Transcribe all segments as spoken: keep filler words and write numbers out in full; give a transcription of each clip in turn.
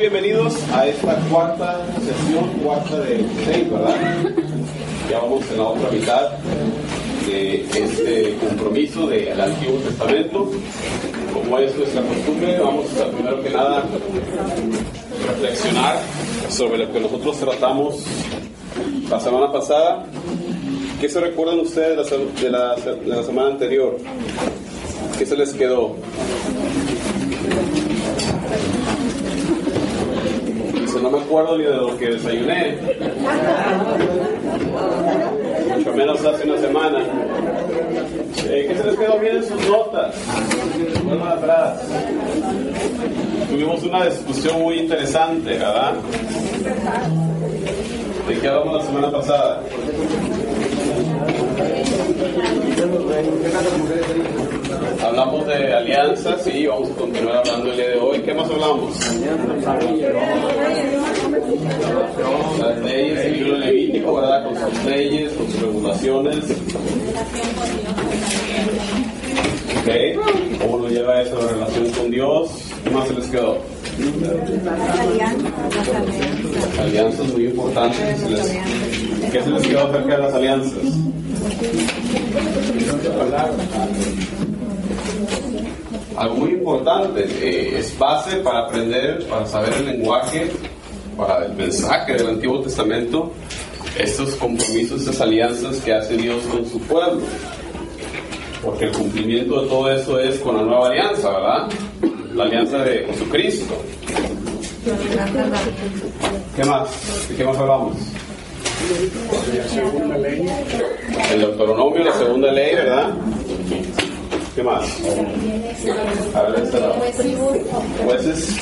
bienvenidos a esta cuarta sesión, cuarta de seis, ¿verdad? Ya vamos en la otra mitad de este compromiso del Antiguo Testamento. Como es nuestra costumbre, vamos a primero que nada reflexionar sobre lo que nosotros tratamos la semana pasada. ¿Qué se recuerdan ustedes de la, de la, de la semana anterior? ¿Qué se les quedó? Dice, no me acuerdo ni de lo que desayuné. Mucho menos hace una semana. Eh, ¿Qué se les quedó bien en sus notas? Vuelvan atrás. Tuvimos una discusión muy interesante, ¿verdad? ¿De qué hablamos la semana pasada? Hablamos de alianzas y vamos a continuar hablando el día de hoy. ¿Qué más hablamos? Las leyes del libro Levítico, ¿verdad? Con sus leyes, con sus regulaciones. ¿Ok? ¿Cómo lo lleva eso la relación con Dios? ¿Qué más se les quedó? Las alianzas muy importantes. ¿Se les... ¿Qué se les quedó acerca de las alianzas? Algo muy importante, eh, es base para aprender, para saber el lenguaje, para el mensaje del Antiguo Testamento, estos compromisos, estas alianzas que hace Dios con su pueblo. Porque el cumplimiento de todo eso es con la nueva alianza, ¿verdad? La alianza de Jesucristo. ¿Qué más? ¿De qué más hablamos? La segunda ley. El Deuteronomio, la segunda ley, ¿verdad? ¿Qué más? A ver, este lado. Jueces.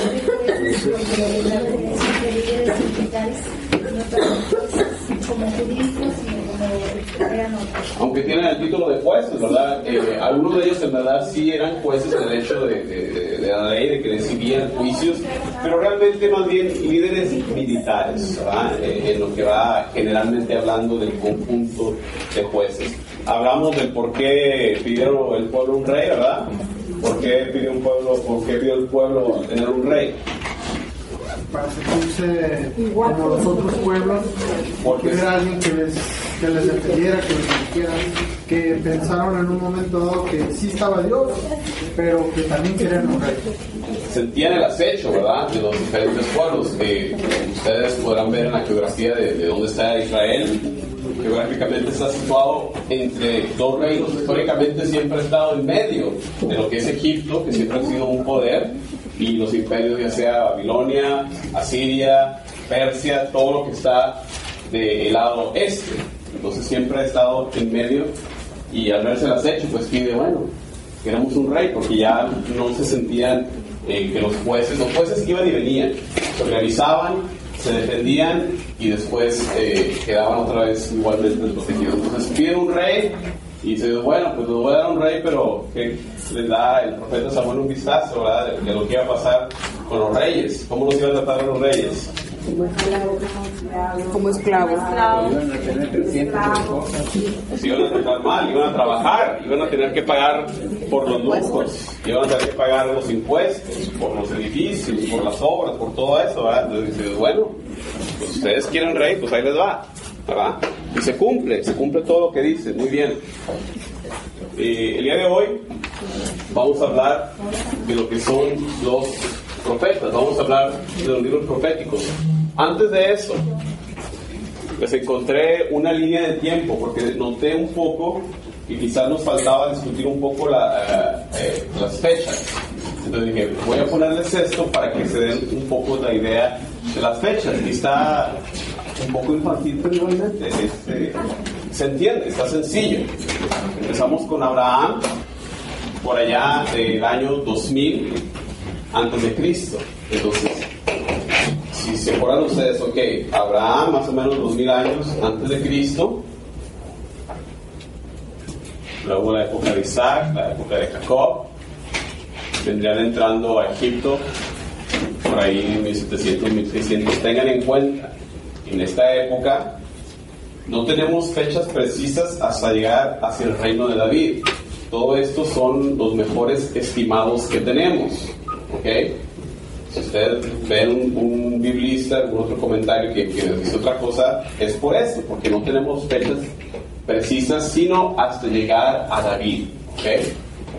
Aunque tienen el título de jueces, ¿verdad? Eh, algunos de ellos en verdad sí eran jueces del hecho de, de, de la ley, de que decidían juicios, pero realmente más bien líderes militares, ¿verdad? Eh, en lo que va generalmente hablando del conjunto de jueces. Hablamos del por qué pidió el pueblo un rey, ¿verdad? ¿Por qué pidió un pueblo, por qué pidió el pueblo tener un rey? Para sentirse como los otros pueblos, porque era alguien que les, que les defendiera, que les dirigiera, que pensaron en un momento dado que sí estaba Dios, pero que también querían un rey. Sentían el acecho, ¿verdad?, de los diferentes pueblos, que ustedes podrán ver en la geografía de, de dónde está Israel. Geográficamente está situado entre dos reinos. Históricamente siempre ha estado en medio de lo que es Egipto, que siempre ha sido un poder, y los imperios, ya sea Babilonia, Asiria, Persia, todo lo que está del lado este. Entonces siempre ha estado en medio, y al verse el acecho, pues pide, bueno, queremos un rey, porque ya no se sentían eh, que los jueces, los jueces iban y venían, se organizaban, se defendían y después eh, quedaban otra vez igualmente desprotegidos. Entonces piden un rey y se dice, bueno, pues les voy a dar un rey, pero ¿qué les da el profeta Samuel un vistazo, ¿verdad?, de, de lo que iba a pasar con los reyes? ¿Cómo los iban a tratar a los reyes? Como esclavos. Iban a tener trescientas cosas. Se iban a tratar mal, iban a trabajar, iban a tener que pagar por los lujos, iban a tener que pagar los impuestos, por los edificios, por las obras, por todo eso, ¿verdad? Entonces dice, bueno, pues ustedes quieren rey, pues ahí les va, ¿verdad? Y se cumple, se cumple todo lo que dice, muy bien. Eh, el día de hoy vamos a hablar de lo que son los profetas, vamos a hablar de los libros proféticos. Antes de eso, pues encontré una línea de tiempo, porque noté un poco y quizás nos faltaba discutir un poco la, eh, las fechas. Entonces dije, voy a ponerles esto para que se den un poco la idea de las fechas. Y está un poco infantil, pero igualmente este, se entiende, está sencillo. Empezamos con Abraham, por allá del año dos mil antes de Cristo. Entonces, si se acuerdan ustedes, ok, Abraham más o menos dos mil años antes de Cristo, luego la época de Isaac, la época de Jacob, vendrían entrando a Egipto por ahí en mil setecientos, mil seiscientos. Tengan en cuenta, en esta época no tenemos fechas precisas hasta llegar hacia el reino de David. Todo esto son los mejores estimados que tenemos, ¿ok? Si ustedes ven un, un biblista, algún otro comentario que, que nos dice otra cosa, es por eso, porque no tenemos fechas precisas, sino hasta llegar a David. ¿Okay?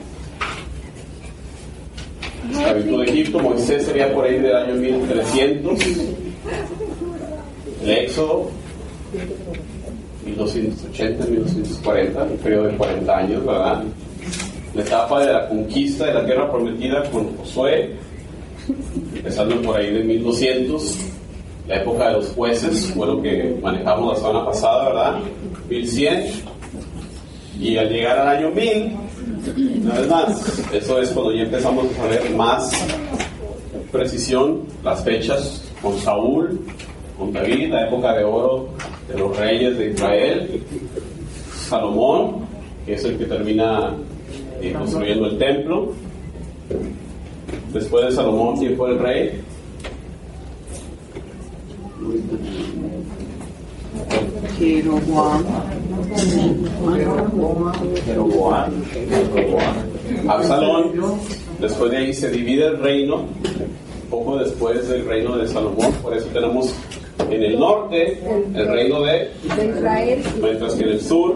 Esclavitud de Egipto, Moisés sería por ahí del año mil trescientos, el Éxodo mil doscientos ochenta, mil doscientos cuarenta, un periodo de cuarenta años, ¿verdad? La etapa de la conquista de la tierra prometida con Josué, empezando por ahí de mil doscientos, la época de los jueces, fue lo que manejamos la semana pasada, ¿verdad? mil cien, y al llegar al año mil, una vez más, eso es cuando ya empezamos a saber más precisión las fechas con Saúl, con David, la época de oro de los reyes de Israel, Salomón, que es el que termina eh, construyendo el templo. Después de Salomón, ¿quién fue el rey? Jeroboam. Jeroboam. Absalón. Después de ahí se divide el reino, poco después del reino de Salomón. Por eso tenemos en el norte el reino de Israel, mientras que en el sur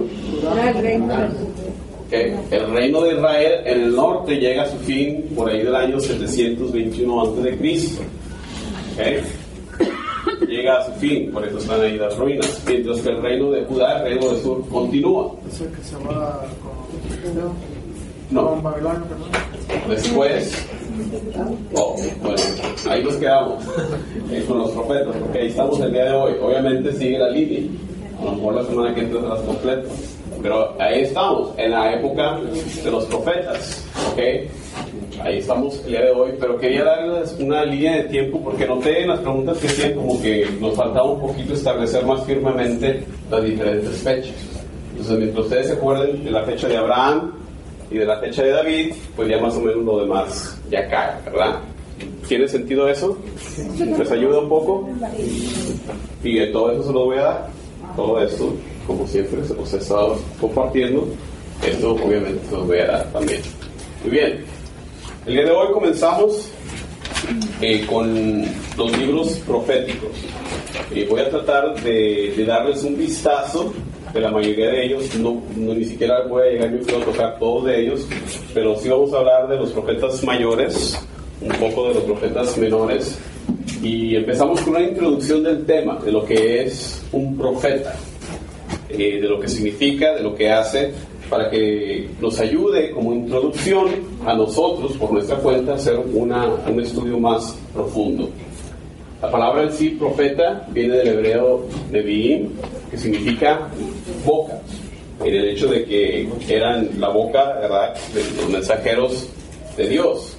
okay, el reino de Israel en el norte llega a su fin por ahí del año setecientos veintiuno antes de Cristo. Okay. Llega a su fin, por eso están ahí las ruinas, mientras que el reino de Judá, el reino del sur, continúa. ¿Es el que se va con, no. con Babilonia, perdón? Después, oh, bueno, ahí nos quedamos con los profetas, porque ahí estamos el día de hoy. Obviamente sigue la línea, a lo mejor la semana que entra se las completo, pero ahí estamos, en la época de los profetas, ¿ok? Ahí estamos el día de hoy, pero quería darles una línea de tiempo porque noté en las preguntas que hacían como que nos faltaba un poquito establecer más firmemente las diferentes fechas. Entonces, mientras ustedes se acuerden de la fecha de Abraham y de la fecha de David, pues ya más o menos lo demás ya cae, ¿verdad? ¿Tiene sentido eso? ¿Les ayuda un poco? Y de todo eso se lo voy a dar. Todo esto, como siempre, se los he estado compartiendo. Esto obviamente se los voy a dar también. Muy bien. El día de hoy comenzamos eh, con los libros proféticos. Eh, voy a tratar de, de darles un vistazo de la mayoría de ellos. No, no ni siquiera voy a llegar yo a tocar todos de ellos, pero sí vamos a hablar de los profetas mayores, un poco de los profetas menores. Y empezamos con una introducción del tema, de lo que es un profeta, eh, de lo que significa, de lo que hace, para que nos ayude como introducción a nosotros, por nuestra cuenta, a hacer una, un estudio más profundo. La palabra en sí, profeta, viene del hebreo neviim, que significa boca, en el hecho de que eran la boca, ¿verdad?, de los mensajeros de Dios.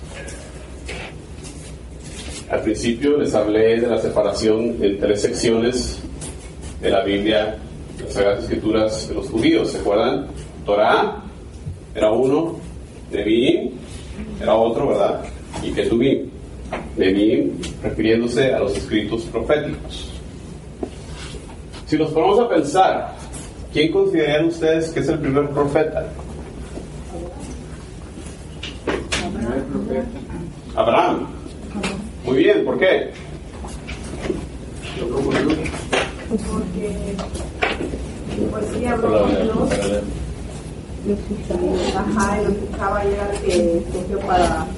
Al principio les hablé de la separación en tres secciones de la Biblia, las Sagradas Escrituras de los judíos, ¿se acuerdan? Torah era uno, Neviim era otro, ¿verdad? Y Ketubim. Neviim refiriéndose a los escritos proféticos. Si nos ponemos a pensar, ¿quién consideran ustedes que es el primer profeta? Abraham. Muy bien, ¿por qué? Porque pues sí habló con Dios. Ajá, y lo escuchaba y era el que escogió para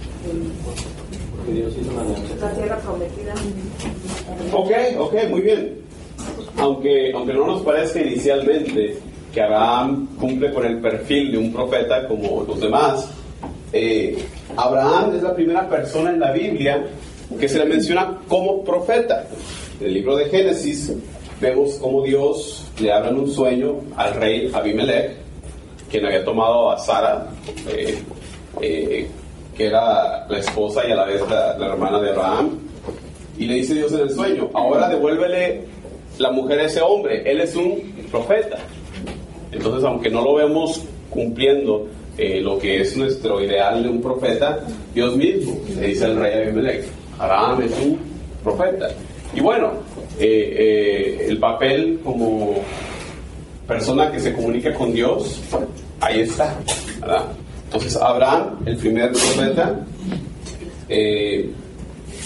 eh, la tierra prometida. Ok, ok, muy bien. Aunque, aunque no nos parezca inicialmente que Abraham cumple con el perfil de un profeta como los demás, eh, Abraham es la primera persona en la Biblia que se le menciona como profeta. En el libro de Génesis vemos cómo Dios le habla en un sueño al rey Abimelech, quien había tomado a Sara, eh, eh, que era la esposa y a la vez la, la hermana de Abraham, y le dice Dios en el sueño: ahora devuélvele la mujer a ese hombre, él es un profeta. Entonces, aunque no lo vemos cumpliendo eh, lo que es nuestro ideal de un profeta, Dios mismo le dice al rey Abimelech: Abraham es un profeta. Y bueno, eh, eh, el papel como persona que se comunica con Dios, ahí está, ¿verdad? Entonces Abraham, el primer profeta, eh,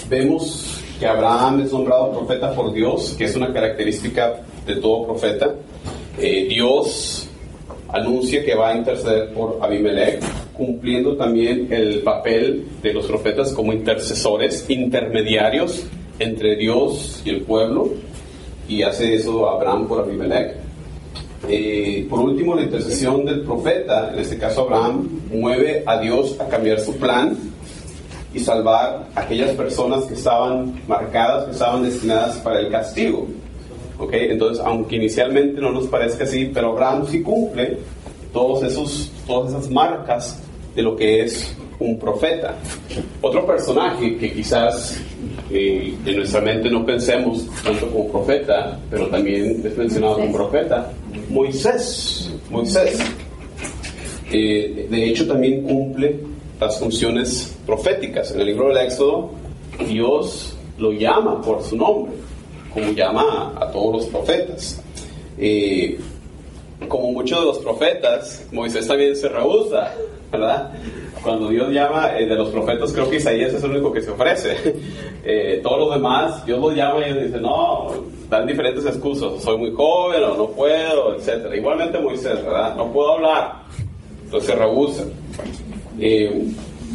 vemos que Abraham es nombrado profeta por Dios, que es una característica de todo profeta. Eh, Dios anuncia que va a interceder por Abimelech, cumpliendo también el papel de los profetas como intercesores, intermediarios entre Dios y el pueblo, y hace eso Abraham por Abimelech. Eh, por último, la intercesión del profeta, en este caso Abraham, mueve a Dios a cambiar su plan y salvar a aquellas personas que estaban marcadas, que estaban destinadas para el castigo. ¿Okay? Entonces, aunque inicialmente no nos parezca así, pero Abraham sí cumple todos esos, todas esas marcas de lo que es un profeta. Otro personaje que quizás eh, en nuestra mente no pensemos tanto como profeta, pero también es mencionado como profeta, Moisés. Moisés. Eh, de hecho, también cumple las funciones proféticas. En el libro del Éxodo, Dios lo llama por su nombre, como llama a, a todos los profetas. Eh, como muchos de los profetas, Moisés también se rehúsa, ¿verdad? Cuando Dios llama, eh, de los profetas, creo que Isaías es el único que se ofrece. Eh, todos los demás, Dios los llama y ellos dicen, no, dan diferentes excusas, soy muy joven o no puedo, etcétera. Igualmente Moisés, ¿verdad? No puedo hablar, entonces se rehúsa. Eh,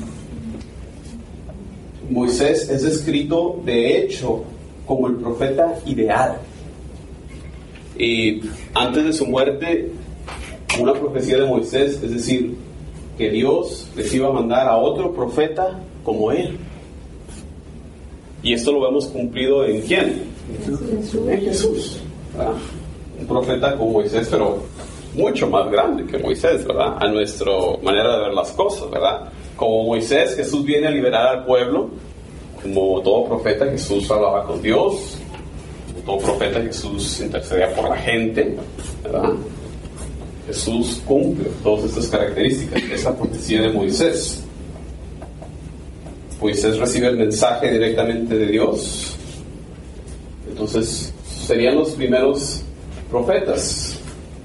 Moisés es descrito, de hecho, como el profeta ideal. Y antes de su muerte, una profecía de Moisés, es decir, que Dios les iba a mandar a otro profeta como él. Y esto lo vemos cumplido en ¿quién? En Jesús, ¿verdad? Un profeta como Moisés, pero mucho más grande que Moisés, ¿verdad? A nuestra manera de ver las cosas, ¿verdad? Como Moisés, Jesús viene a liberar al pueblo. Como todo profeta, Jesús hablaba con Dios. Como todo profeta, Jesús intercedía por la gente, ¿verdad? Jesús cumple todas estas características, esa profecía de Moisés. Moisés recibe el mensaje directamente de Dios. Entonces, serían los primeros profetas.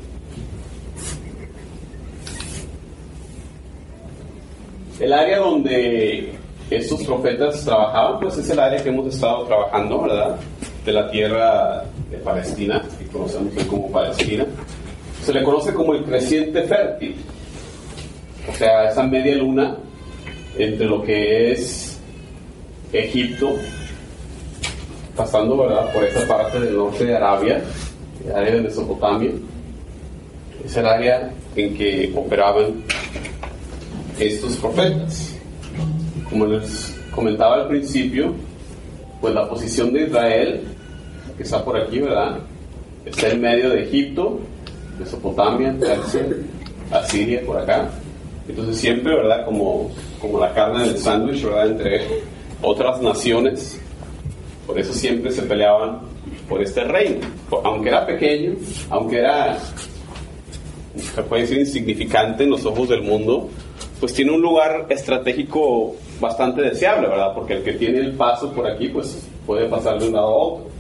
El área donde estos profetas trabajaban, pues es el área que hemos estado trabajando, ¿verdad? De la tierra de Palestina, que conocemos hoy como Palestina. Se le conoce como el creciente fértil, o sea, esa media luna entre lo que es Egipto, pasando, ¿verdad?, por esa parte del norte de Arabia, el área de Mesopotamia. Es el área en que operaban estos profetas. Como les comentaba al principio, pues la posición de Israel, que está por aquí, ¿verdad?, está en medio de Egipto, Mesopotamia, Persia, Asiria, por acá. Entonces siempre, ¿verdad?, como, como la carne del sándwich, ¿verdad?, entre otras naciones. Por eso siempre se peleaban por este reino. Aunque era pequeño, aunque era, se puede decir, insignificante en los ojos del mundo, pues tiene un lugar estratégico bastante deseable, ¿verdad? Porque el que tiene el paso por aquí, pues puede pasar de un lado a otro.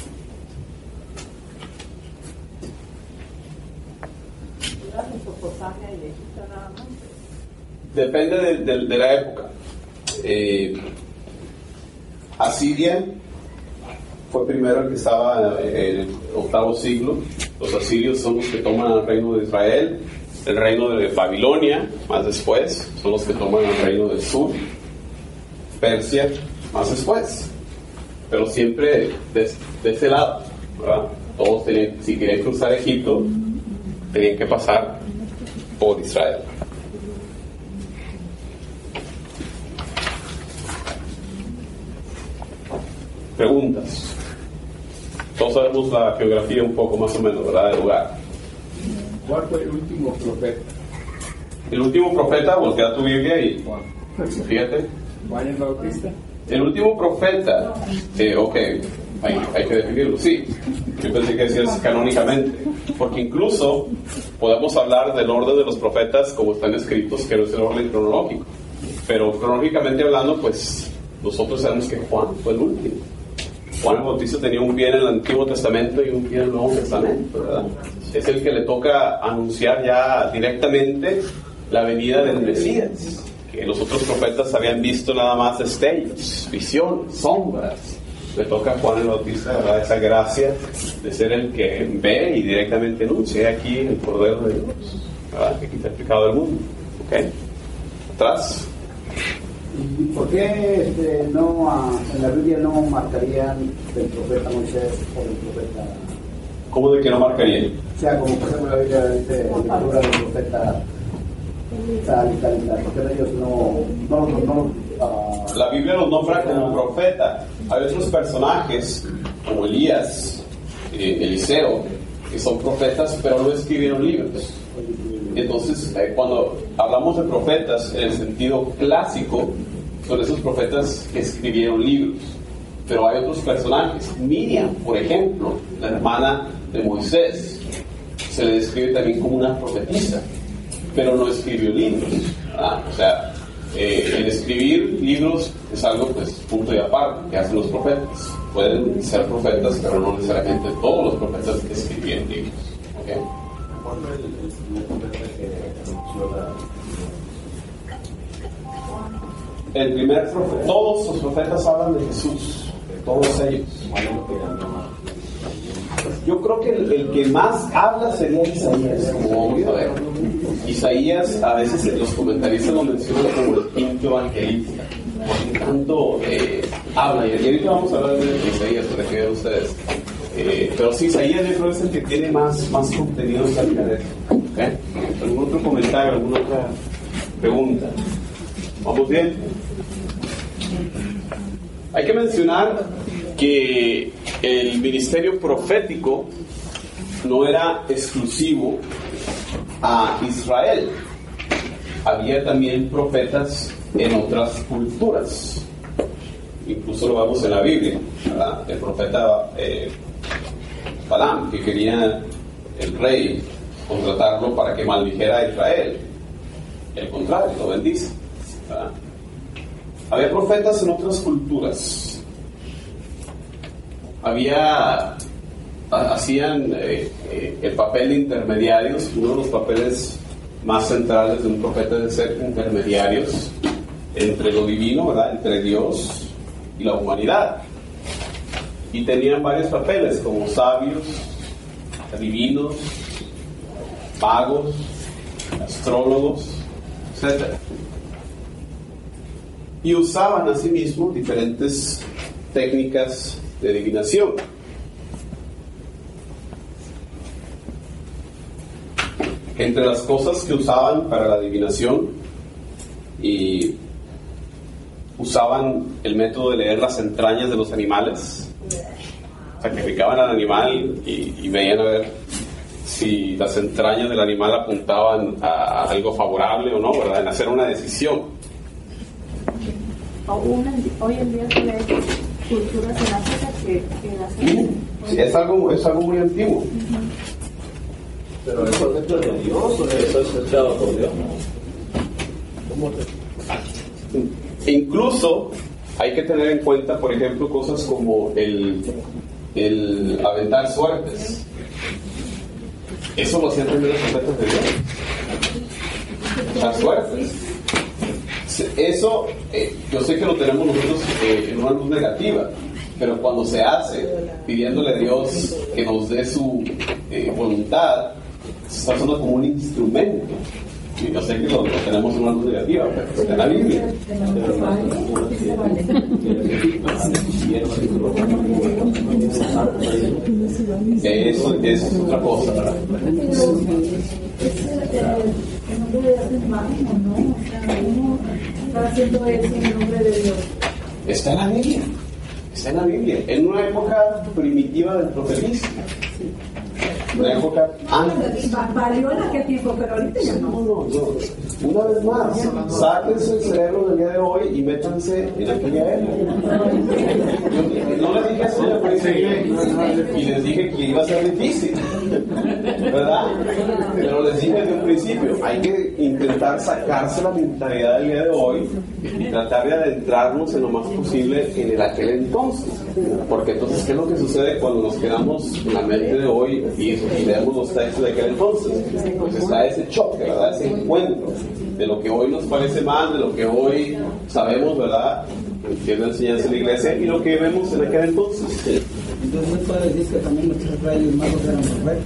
Depende de, de, de la época. Eh, Asiria fue primero el que estaba en el octavo siglo. Los asirios son los que toman el reino de Israel. El reino de Babilonia, más después, son los que toman el reino del sur. Persia, más después. Pero siempre de, de ese lado, ¿verdad? Todos tenían, si querían cruzar Egipto, tenían que pasar por Israel. Preguntas. Todos sabemos la geografía un poco más o menos, ¿verdad?, del lugar. ¿Cuál fue el último profeta? El último profeta, voltea tu Biblia y Juan. Fíjate. Juan el Bautista. El último profeta, eh, ok, hay, hay que definirlo, sí. Yo pensé que decías canónicamente, porque incluso podemos hablar del orden de los profetas como están escritos, que no es el orden cronológico. Pero cronológicamente hablando, pues nosotros sabemos que Juan fue el último. Juan el Bautista tenía un pie en el Antiguo Testamento y un pie en el Nuevo Testamento, ¿verdad? Es el que le toca anunciar ya directamente la venida del Mesías, que que los otros profetas habían visto nada más destellos, visiones, sombras. Le toca a Juan el Bautista, ¿verdad?, esa gracia de ser el que ve y directamente anuncia aquí el Cordero de Dios, ¿verdad?, que quita el pecado del mundo. ¿Ok? Atrás. ¿Y por qué este, no, uh, en la Biblia no marcarían del profeta Moisés o del profeta? ¿Cómo de que no marcarían? O sea, como por ejemplo la Biblia dice lectura del profeta tal y tal y tal. ¿Por qué ellos no, no, no, no uh, la Biblia los nombra como profeta? Hay otros personajes como Elías, eh, Eliseo, que son profetas, pero no escribieron libros. Entonces, eh, cuando hablamos de profetas en el sentido clásico, son esos profetas que escribieron libros. Pero hay otros personajes. Miriam, por ejemplo, la hermana de Moisés, se le describe también como una profetisa, pero no escribió libros. ¿Ah? O sea, eh, el escribir libros es algo, pues, punto y aparte, que hacen los profetas. Pueden ser profetas, pero no necesariamente todos los profetas que escribían libros. ¿Okay? El primer profeta, todos los profetas hablan de Jesús, todos ellos. Yo creo que el, el que más habla sería Isaías, como vamos a ver. Isaías, a veces los comentaristas lo mencionan como el quinto evangelista, porque tanto eh, habla, y ahorita vamos a hablar de Isaías para que vean ustedes. Eh, pero sí, Isaías yo creo que es el que tiene más, más contenido acerca de esto. ¿Okay? ¿Algún otro comentario, alguna otra pregunta? ¿Vamos bien? Hay que mencionar que el ministerio profético no era exclusivo a Israel. Había también profetas en otras culturas. Incluso lo vemos en la Biblia, ¿verdad? El profeta eh, Balaam, que quería el rey contratarlo para que maldijera a Israel. El contrario, lo bendice, ¿verdad? Había profetas en otras culturas. Había, hacían eh, eh, el papel de intermediarios. Uno de los papeles más centrales de un profeta es ser intermediarios entre lo divino, ¿verdad?, entre Dios y la humanidad. Y tenían varios papeles, como sabios, adivinos, magos, astrólogos, etcétera. Y usaban asimismo diferentes técnicas de adivinación. Entre las cosas que usaban para la adivinación, y usaban el método de leer las entrañas de los animales. Sacrificaban al animal y, y veían a ver si las entrañas del animal apuntaban a algo favorable o no, ¿verdad?, en hacer una decisión. Hoy en día se ve culturas en África que, que hacen. Sí, es algo, es algo muy antiguo. Uh-huh. Pero el concepto es de Dios o eso es echado por Dios. ¿Cómo te... Incluso hay que tener en cuenta, por ejemplo, cosas como el, el aventar suertes. Eso lo hacían también los profetas de Dios. Las suertes. Eso, eh, yo sé que lo tenemos nosotros eh, en una luz negativa, pero cuando se hace pidiéndole a Dios que nos dé su eh, voluntad, se está usando como un instrumento. Y yo sé que lo, lo tenemos en una luz negativa, pero está en la Biblia. Eso es otra cosa, ¿verdad? Está haciendo eso en nombre de Dios. Está en la Biblia. Está en la Biblia. En una época primitiva del profetismo. Una época antes. Valió en aquel tiempo, pero ahorita ya no. No, no, no. Una vez más, sáquense el cerebro del día de hoy y métanse en aquella época. Yo, no le dije eso al principio. y les dije que iba a ser difícil, ¿verdad? Pero les dije desde un principio, hay que intentar sacarse la mentalidad del día de hoy y tratar de adentrarnos en lo más posible en el aquel entonces, porque entonces ¿qué es lo que sucede cuando nos quedamos en la mente de hoy y, y leemos los textos de aquel entonces? Pues está ese choque, ¿verdad? Ese encuentro de lo que hoy nos parece mal, de lo que hoy sabemos, ¿verdad?, que es la enseñanza de la iglesia, y lo que vemos en aquel entonces. Entonces, ¿no puede decir que también los tres reyes magos eran profetas?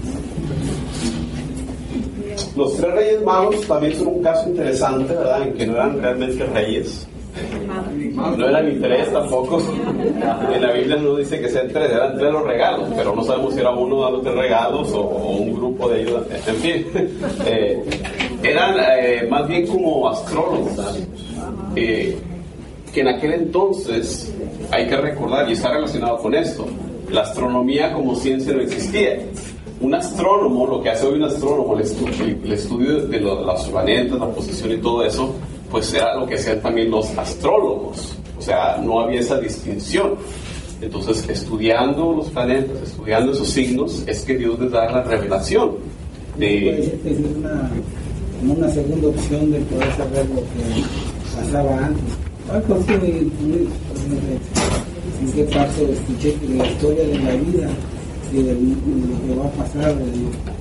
Los tres reyes magos también son un caso interesante, ¿verdad?, en que no eran realmente reyes. No eran ni tres tampoco. En la Biblia no dice que sean tres, eran tres los regalos, pero no sabemos si era uno dando tres regalos o, o un grupo de ellos. En fin, eh, eran eh, más bien como astrólogos, eh, que en aquel entonces, hay que recordar, y está relacionado con esto, la astronomía como ciencia no existía. Un astrónomo, lo que hace hoy un astrónomo, el estudio, el estudio de los, los planetas, la posición y todo eso, pues era lo que hacían también los astrólogos. O sea, no había esa distinción. Entonces, estudiando los planetas, estudiando esos signos, es que Dios les da la revelación. De... Puede ser que es una, como una segunda opción de poder saber lo que pasaba antes. Algo así, muy, muy, en qué parte escuché que la historia de la vida y de lo que va a pasar de,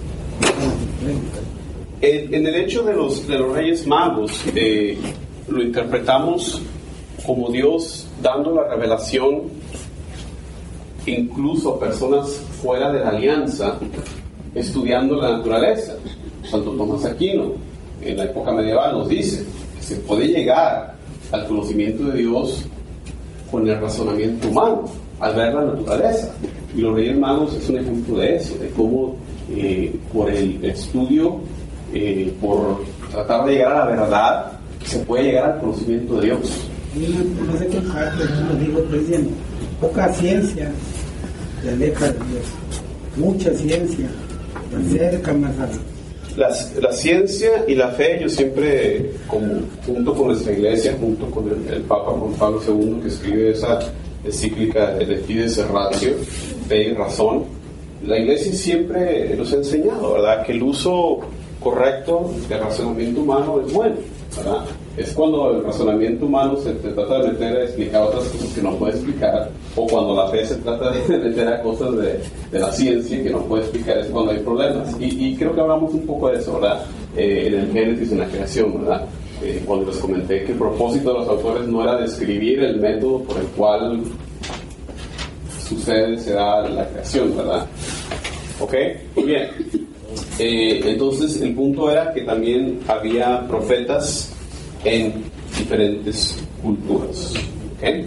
en, en el hecho de los, de los Reyes Magos, eh, lo interpretamos como Dios dando la revelación incluso a personas fuera de la alianza, estudiando la naturaleza. Santo Tomás Aquino, en la época medieval, nos dice que se puede llegar al conocimiento de Dios con el razonamiento humano, al ver la naturaleza. Y los Reyes Magos es un ejemplo de eso, de cómo eh, por el estudio, eh, por tratar de llegar a la verdad, se puede llegar al conocimiento de Dios. No, no sé qué parte, como digo, pues diciendo, poca ciencia te aleja de Dios, mucha ciencia te acerca más a Dios. La, la ciencia y la fe, yo siempre, como, junto con nuestra iglesia, junto con el, el Papa Juan Pablo segundo, que escribe esa encíclica de Fides Ratio, Fe y Razón, la iglesia siempre nos ha enseñado, ¿verdad?, que el uso correcto del razonamiento humano es bueno, ¿verdad? Es cuando el razonamiento humano se, se trata de meter a explicar otras cosas que no puede explicar, o cuando la fe se trata de meter a cosas de, de la ciencia que no puede explicar, es cuando hay problemas. Y, y creo que hablamos un poco de eso, ¿verdad? Eh, en el Génesis, en la creación, ¿verdad? Eh, cuando les comenté que el propósito de los autores no era describir el método por el cual sucede, se da la creación, ¿verdad? ¿Ok? Muy bien. Eh, entonces, el punto era que también había profetas en diferentes culturas. ¿Okay?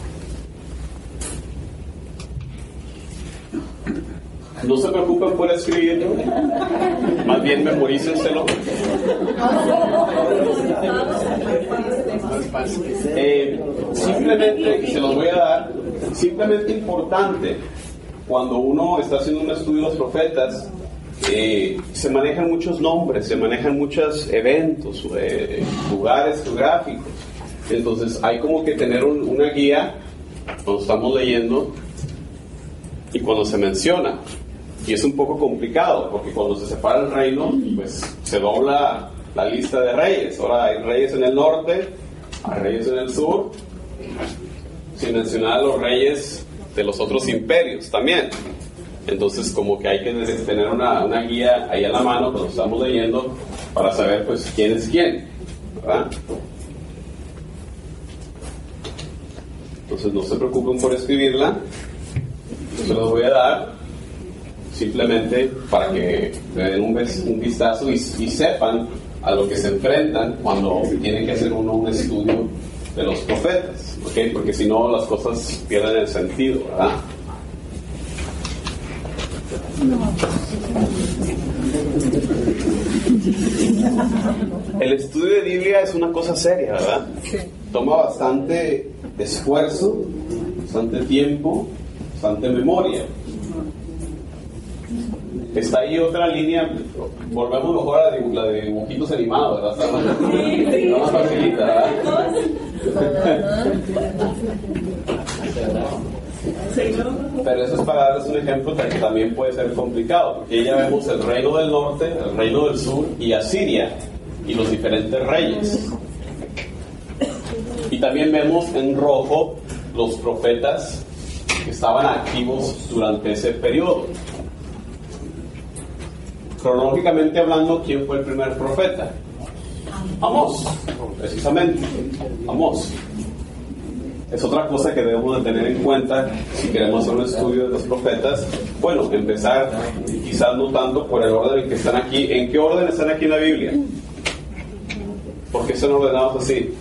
No se preocupen por escribirlo, más bien memorícenselo. Eh, simplemente, se los voy a dar, simplemente importante, cuando uno está haciendo un estudio de los profetas, Eh, se manejan muchos nombres, se manejan muchos eventos, eh, lugares geográficos. Entonces hay como que tener un, una guía cuando estamos leyendo y cuando se menciona. Y es un poco complicado porque cuando se separa el reino, pues se dobla la lista de reyes. Ahora hay reyes en el norte, hay reyes en el sur, sin mencionar a los reyes de los otros imperios también. Entonces como que hay que tener una, una guía ahí a la mano cuando estamos leyendo para saber pues quién es quién, ¿verdad? Entonces no se preocupen por escribirla, yo se los voy a dar simplemente para que le den un, un vistazo y, y sepan a lo que se enfrentan cuando tienen que hacer uno un estudio de los profetas, ¿ok? Porque si no las cosas pierden el sentido, ¿verdad? El estudio de Biblia es una cosa seria, ¿verdad? Toma bastante esfuerzo, bastante tiempo, bastante memoria. Está ahí otra línea, volvemos mejor a la de, la de dibujitos animados, ¿verdad? Está más, está más facilita, ¿verdad? Pero eso es para darles un ejemplo que también puede ser complicado, porque ya vemos el reino del norte, el reino del sur y Asiria y los diferentes reyes. Y también vemos en rojo los profetas que estaban activos durante ese periodo. Cronológicamente hablando, ¿quién fue el primer profeta? Amós, precisamente, Amós. Es otra cosa que debemos de tener en cuenta si queremos hacer un estudio de los profetas. Bueno, empezar quizás no tanto por el orden en que están aquí. ¿En qué orden están aquí en la Biblia? ¿Por qué son ordenados así?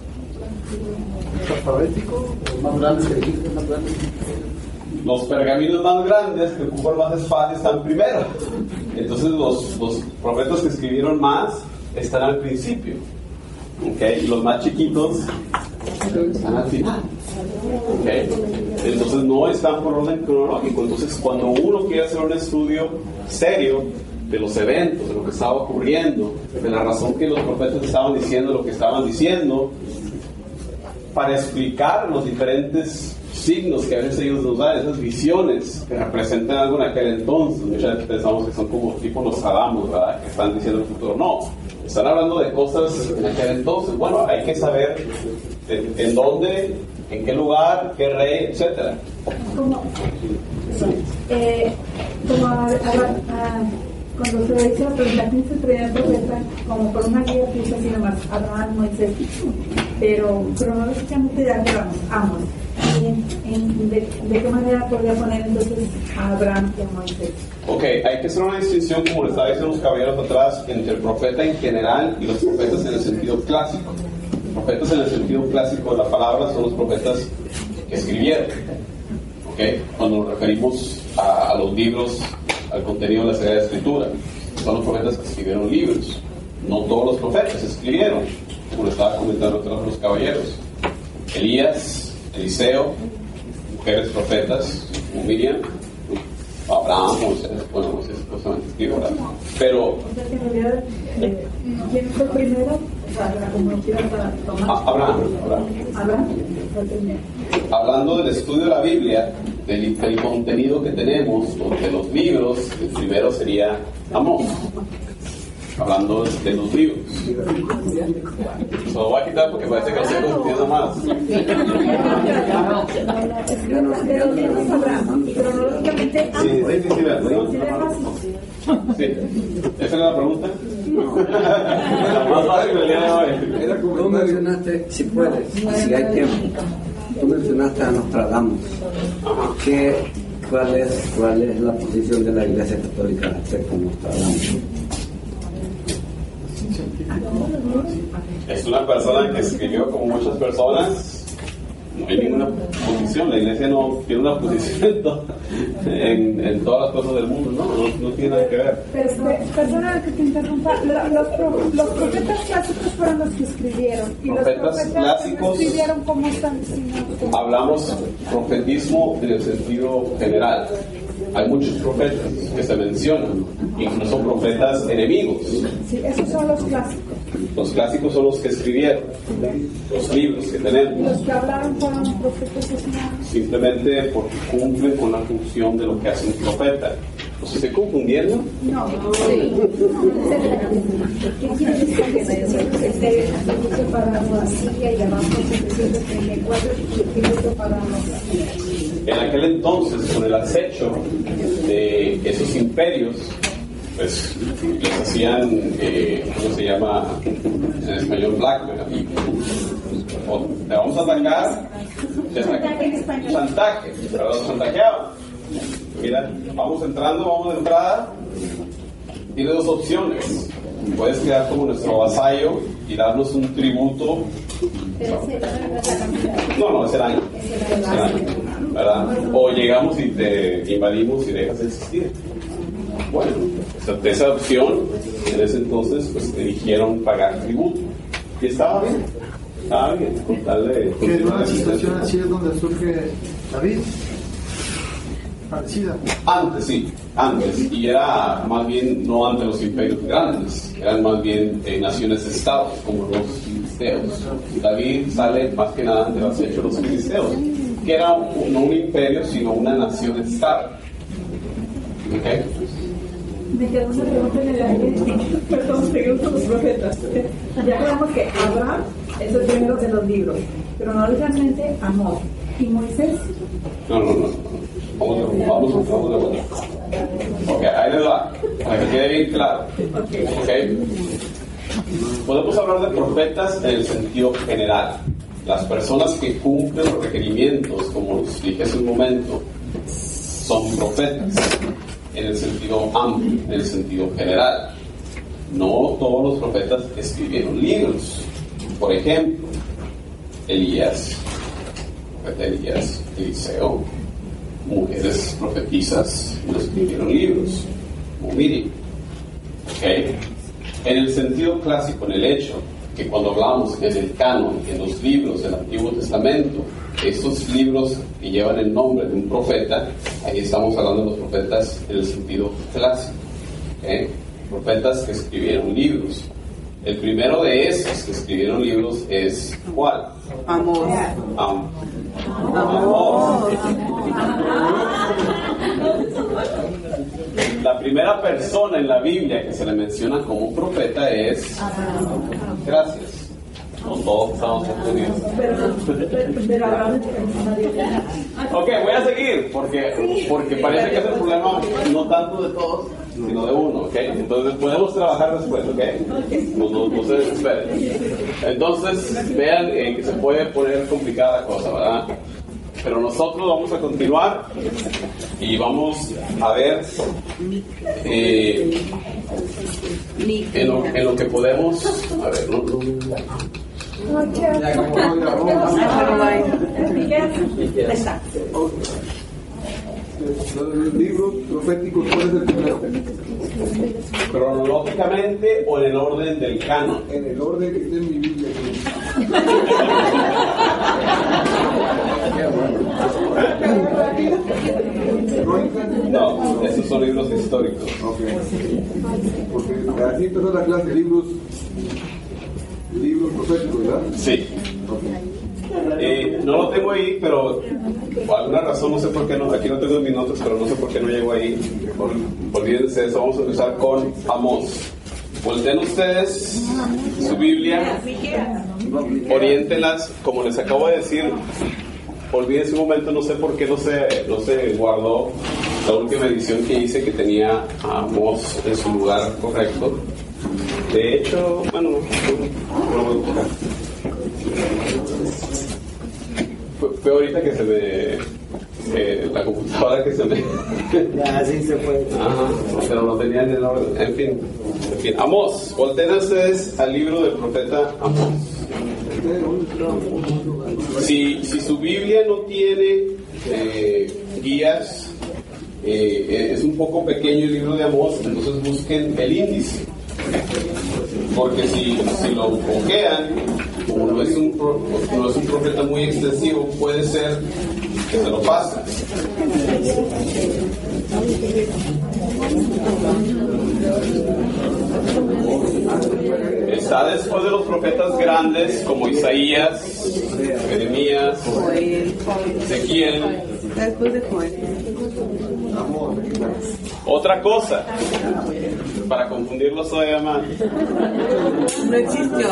Alfabético, Más grandes que dijiste, más grandes. Los pergaminos más grandes que ocupan más espacio están primero. Entonces los, los profetas que escribieron más están al principio. ¿Okay? Y los más chiquitos están al final. ¿Okay? Entonces no están por orden cronológico. Entonces cuando uno quiere hacer un estudio serio de los eventos, de lo que estaba ocurriendo, de la razón que los profetas estaban diciendo lo que estaban diciendo, para explicar los diferentes signos que a veces ellos nos dan, esas visiones que representan algo en aquel entonces. Muchas veces pensamos que son como tipo los Adamos, ¿verdad? Que están diciendo el futuro. No, están hablando de cosas en aquel entonces. Bueno, hay que saber en, en dónde, en qué lugar, qué rey, etcétera. Como, eh, como a, a, a, cuando se dice la pregunta, ¿quién se traía el profeta? Como por una guía puso así nomás, Abraham, Moisés. Pero cronológicamente ya quedamos, Amos. ¿Y en, de, de qué manera podría poner entonces a Abraham y a Moisés? Ok, hay que hacer una distinción, como les estaba diciendo los caballeros atrás, entre el profeta en general y los profetas en el sentido clásico. Los profetas en el sentido clásico de la palabra son los profetas que escribieron. Ok, cuando nos referimos a, a los libros, al contenido de la Sagrada Escritura, son los profetas que escribieron libros. No todos los profetas escribieron, como les estaba comentando atrás los caballeros. Elías, Eliseo, mujeres profetas, como Miriam, Abraham, Moisés, bueno, Moisés justamente escribió, ¿verdad? Pero ¿quién fue primero? Como quieras tomar. Abraham, Abraham. Abraham fue primero. Hablando del estudio de la Biblia, del, del contenido que tenemos, de los libros, el primero sería Amós. Hablando de los libros. Se lo voy a quitar porque parece que no se entiende más. Sí, sí, sí, sí, sí. ¿Esa era la pregunta? La más fácil del día de hoy. Tú mencionaste, si puedes, si hay tiempo, tú mencionaste a Nostradamus. ¿Qué, cuál, es, ¿Cuál es la posición de la Iglesia Católica respecto a Nostradamus? Es una persona que escribió como muchas personas. No hay ninguna posición, la iglesia no tiene una posición en, en todas las cosas del mundo, no, no, no tiene nada que ver. Pero, perdona que te interrumpa, los, los, los profetas clásicos fueron los que escribieron. Y profetas los profetas clásicos, que escribieron, ¿cómo están diciendo? Hablamos profetismo en el sentido general. Hay muchos profetas que se mencionan, incluso profetas enemigos. Sí, esos son los clásicos. Los clásicos son los que escribieron los libros que tenemos. Los que hablaron fueron profetas asesinados. Simplemente porque cumplen con la función de lo que hace un profeta. ¿Los estoy confundiendo? No, sí. ¿Qué quiere decir que se esté separado así y abajo setecientos treinta y cuatro y que separado así? En aquel entonces, con el acecho de esos imperios, pues les hacían, eh, ¿cómo se llama en español? Blackmail. O te vamos a atacar, chantaje, pero los chantajeaban. Mira, vamos entrando, vamos de entrada, tienes dos opciones. Puedes quedar como nuestro vasallo y darnos un tributo. No, no, es el año. Es el año, ¿verdad? O llegamos y te invadimos y dejas de existir. Bueno, esa, esa opción, en ese entonces, pues eligieron pagar tributo. Y estaba bien, estaba bien, con tal de... Que en una situación así es donde surge David. Parecida. Antes, sí, antes. Y era más bien no ante los imperios grandes, eran más bien eh, naciones-estados, como los filisteos. David sale más que nada ante los hechos de los filisteos. que era un, no un imperio, sino una nación-estado. ¿Okay? Me quedó una pregunta en el aire. Perdón, seguimos con los profetas. Ya sabemos que Abraham es el primero de los libros, pero no realmente Amós. ¿Y Moisés? No, no, no. Vamos de vamos, vamos de vuelta. Ok, ahí les va. Para que quede bien claro. Ok. Podemos hablar de profetas en el sentido general. Las personas que cumplen los requerimientos, como les dije hace un momento, son profetas en el sentido amplio, en el sentido general. No todos los profetas escribieron libros. Por ejemplo, Elías, profeta Elías, Eliseo, mujeres profetisas no escribieron libros, como Miriam. ¿Okay? En el sentido clásico, en el hecho que cuando hablamos en el canon, en los libros del Antiguo Testamento, estos libros que llevan el nombre de un profeta, ahí estamos hablando de los profetas en el sentido clásico. ¿Okay? Profetas que escribieron libros. El primero de esos que escribieron libros es ¿cuál? Amós. Am- Amós. La primera persona en la Biblia que se le menciona como un profeta es... Gracias. No todos estamos entendidos. Ok, voy a seguir porque, porque parece que es el problema no tanto de todos, sino de uno, ¿ok? Entonces podemos trabajar después, ¿ok? No, no, no se desesperen. Entonces vean eh, que se puede poner complicada la cosa, ¿verdad? Pero nosotros vamos a continuar y vamos a ver eh, en, lo, en lo que podemos... A ver, no... no Los libros proféticos, ¿cuál es el primero? ¿Cronológicamente o en el orden del canon? En el orden que está en mi Biblia. No, esos son libros históricos. Ok. Porque así empezó la clase, libros, libros proféticos, ¿verdad? Sí. Eh, no lo tengo ahí, pero por alguna razón, no sé por qué no, aquí no tengo mis notas, pero no sé por qué no llego ahí. Ol- olvídense de eso, vamos a empezar con Amós. Volteen ustedes su Biblia, oriéntenlas, como les acabo de decir. Olvídense un momento, no sé por qué no se, no se guardó la última edición que hice que tenía a Amós en su lugar correcto. De hecho, bueno, no, no voy a buscar. Fue, fue ahorita que se me... Eh, la computadora que se me... Así se fue. Ajá, pero lo tenía en el orden. En fin, en fin. Amós, volteen ustedes al libro del profeta Amós. Si, si su Biblia no tiene eh, guías, eh, es un poco pequeño el libro de Amós, entonces busquen el índice. Porque si, si lo cojean, como no es, un, no es un profeta muy extensivo, puede ser que se lo pasen. Está después de los profetas grandes como Isaías, Jeremías, Ezequiel. Después de Joel. Otra cosa, para confundirlos todavía más. No existió.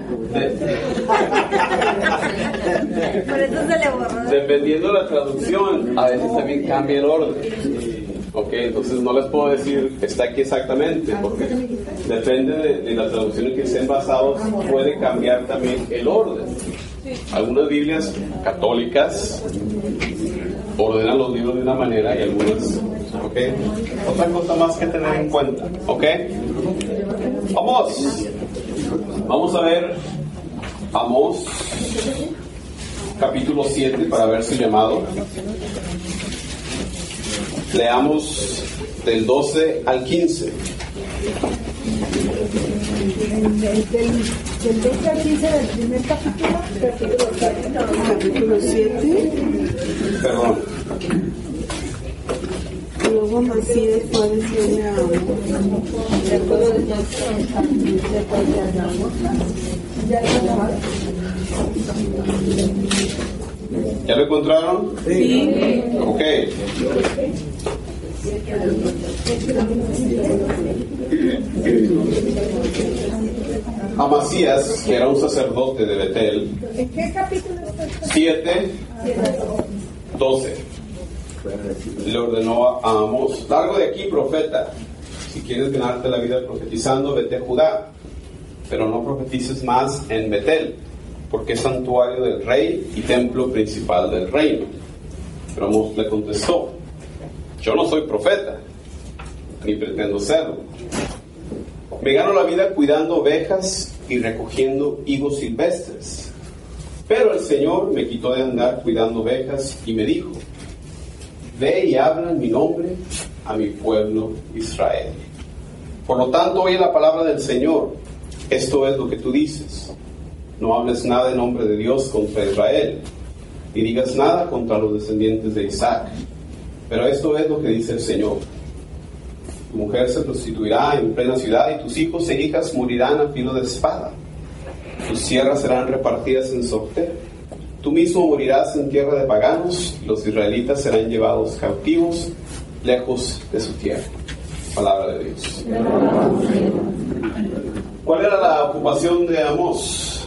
Por eso se le borró. Dependiendo de la traducción, a veces también cambia el orden. Ok, entonces no les puedo decir que está aquí exactamente, porque depende de, de la traducción en que estén basados, puede cambiar también el orden. Algunas Biblias católicas ordenan los libros de una manera y algunas, ok. Otra cosa más que tener en cuenta, ok. Vamos, vamos a ver Amós capítulo siete para ver su llamado. Leamos del doce al quince. Del, del, del doce al quince del primer capítulo, Capítulo siete. Perdón. Luego Macías fue a decirle a Amós. ¿Ya lo encontraron? Sí. Ok. Amasías, que era un sacerdote de Betel, ¿En qué capítulo está? siete, doce, le ordenó a Amós: largo de aquí, profeta, si quieres ganarte la vida profetizando, vete a Judá, pero no profetices más en Betel, porque es santuario del rey y templo principal del reino. Pero Amós le contestó: yo no soy profeta, ni pretendo serlo. Me gano la vida cuidando ovejas y recogiendo higos silvestres. Pero el Señor me quitó de andar cuidando ovejas y me dijo: ve y habla en mi nombre a mi pueblo Israel. Por lo tanto, oye la palabra del Señor. Esto es lo que tú dices: no hables nada en nombre de Dios contra Israel, ni digas nada contra los descendientes de Isaac. Pero esto es lo que dice el Señor: tu mujer se prostituirá en plena ciudad, y tus hijos e hijas morirán a filo de espada. Tus tierras serán repartidas en sorteo. Tú mismo morirás en tierra de paganos, y los israelitas serán llevados cautivos lejos de su tierra. Palabra de Dios. ¿Cuál era la ocupación de Amós?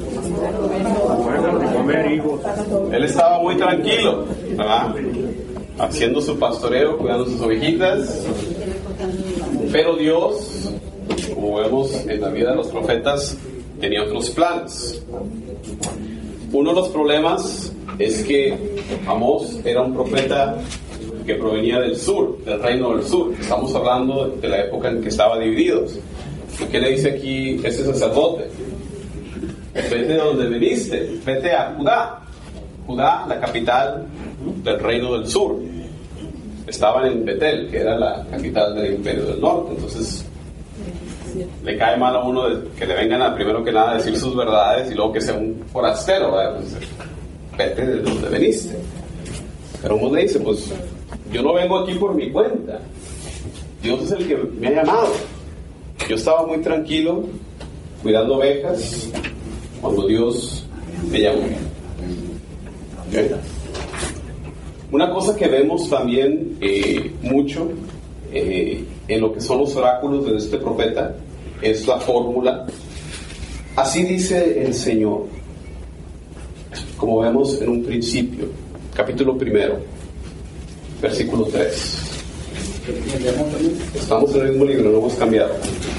Él estaba muy tranquilo, ¿verdad? Haciendo su pastoreo, cuidando sus ovejitas. Pero Dios, como vemos en la vida de los profetas, tenía otros planes. Uno de los problemas es que Amós era un profeta que provenía del sur, del reino del sur. Estamos hablando de la época en que estaban divididos. ¿Y qué le dice aquí ese sacerdote? Vete de donde viniste, vete a Judá. Judá, la capital del reino del sur. Estaban en Betel, que era la capital del imperio del norte. Entonces le cae mal a uno de, que le vengan a primero que nada a decir sus verdades y luego que sea un forastero, ¿verdad? Pues, vete de donde veniste. Pero uno le dice: pues yo no vengo aquí por mi cuenta, Dios es el que me ha llamado. Yo estaba muy tranquilo cuidando ovejas cuando Dios me llamó. ¿Okay? Una cosa que vemos también eh, mucho eh, en lo que son los oráculos de este profeta es la fórmula: así dice el Señor. Como vemos en un principio, capítulo primero, versículo tres. Estamos en el mismo libro, no hemos cambiado.